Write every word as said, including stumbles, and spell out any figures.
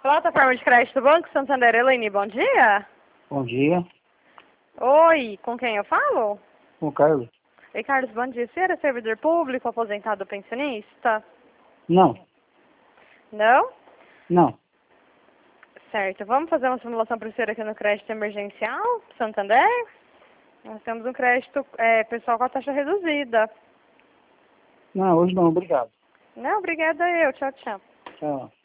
Plataforma de crédito do Banco Santander, Elaine, bom dia. Bom dia. Oi, com quem eu falo? Com o Carlos? Ei, Carlos, bom dia. Você era servidor público, aposentado ou pensionista? Não, Não? não. Certo. Vamos fazer uma simulação para você aqui no crédito emergencial, Santander? Nós temos um crédito é, pessoal com a taxa reduzida. Não, hoje não, obrigado. Não, obrigada eu. Tchau, tchau. Tchau.